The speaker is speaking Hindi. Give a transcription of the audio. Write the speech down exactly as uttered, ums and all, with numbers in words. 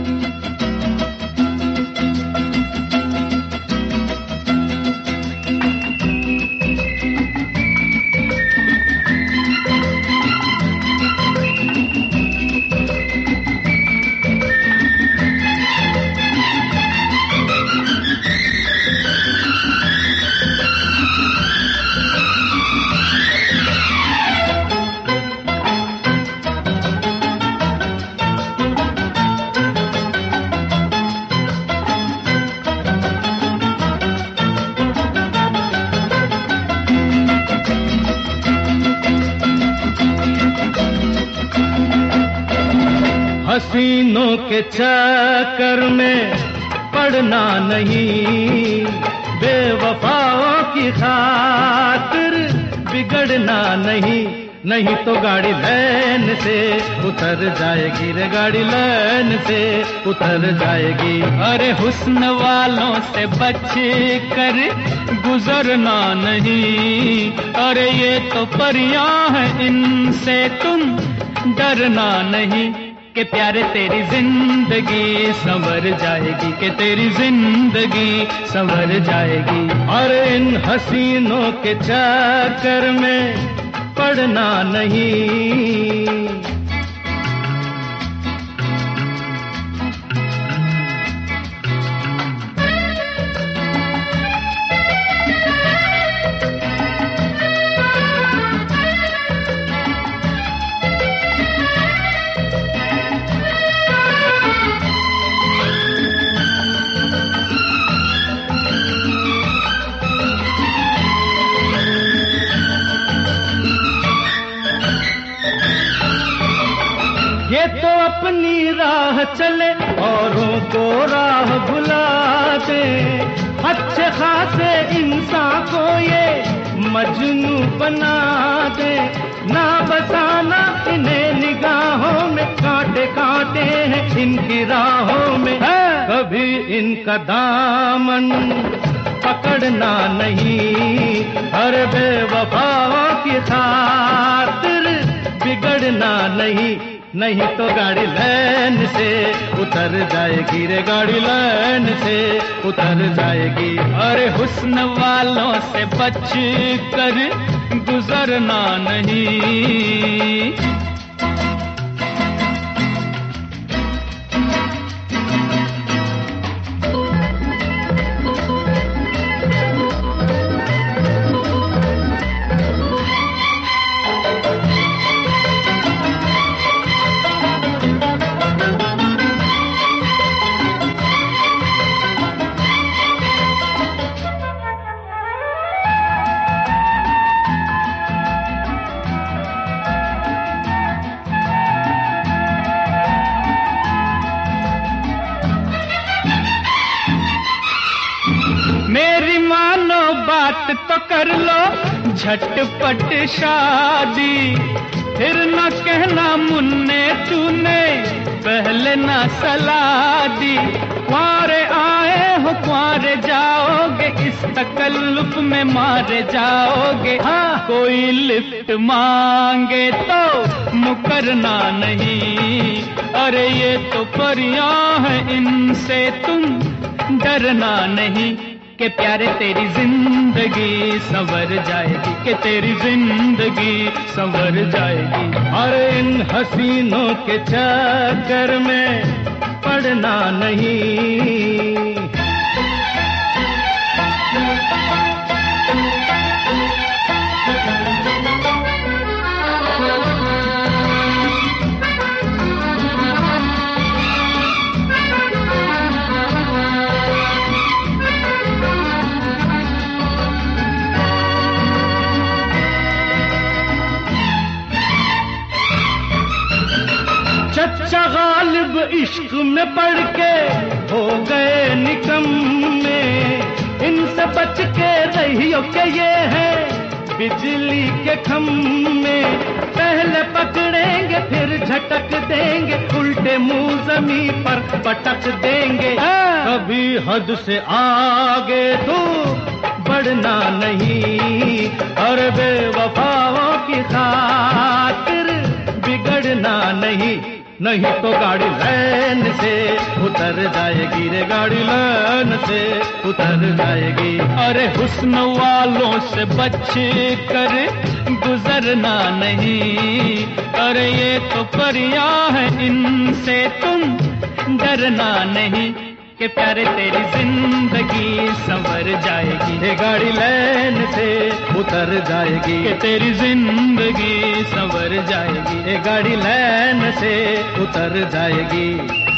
हसीनों के चक्कर में पड़ना नहीं, बेवफाओं की खातिर बिगड़ना नहीं, नहीं तो गाड़ी लाइन से उतर जाएगी रे, गाड़ी लाइन से उतर जाएगी। अरे हुस्न वालों से बच कर गुजरना नहीं, अरे ये तो परियां हैं इनसे तुम डरना नहीं, कि प्यारे तेरी जिंदगी संवर जाएगी, कि तेरी जिंदगी संवर जाएगी। और इन हसीनों के चक्कर में पड़ना नहीं। ये तो अपनी राह चले औरों को राह भुला दे, अच्छे खासे इंसान को ये मजनू बना दे, ना बसाना इन्हें निगाहों में, कांटे कांटे हैं इनकी राहों में, कभी इनका दामन पकड़ना नहीं, हर बेवफाओं की खातिर बिगड़ना नहीं, नहीं तो गाड़ी लाइन से उतर जाएगी रे, गाड़ी लाइन से उतर जाएगी। अरे हुस्न वालों से बच कर गुजरना नहीं। मेरी मानो बात तो कर लो झटपट शादी, फिर न कहना मुन्ने तूने पहले ना सलाह दी, कुंवारे आए हो कुंवारे जाओगे, इस तकल्लुफ में मारे जाओगे, हाँ कोई लिफ्ट मांगे तो मुकरना नहीं, अरे ये तो परियां हैं इनसे तुम डरना नहीं, कि प्यारे तेरी जिंदगी संवर जाएगी, कि तेरी जिंदगी संवर जाएगी। और इन हसीनों के चक्कर में पड़ना नहीं। चच्चा गालिब इश्क में पड़ के हो गए निकम्मे, इनसे बच के रहियो के ये है बिजली के खम्भे, पहले पकड़ेंगे फिर झटक देंगे, उल्टे मुंह जमीन पर पटक देंगे, कभी हद से आगे तो बढ़ना नहीं, और बेवफाओं की खातिर बिगड़ना नहीं, नहीं तो गाड़ी लाइन से उतर जाएगी रे गाड़ी लाइन से उतर जाएगी। अरे हुस्न वालों से बच कर गुजरना नहीं, अरे ये तो परियां है इनसे तुम डरना नहीं, कि प्यारे तेरी जिंदगी संवर जाएगी, ये गाड़ी लाइन से उतर जाएगी, कि तेरी जिंदगी संवर जाएगी, ये गाड़ी लाइन से उतर जाएगी।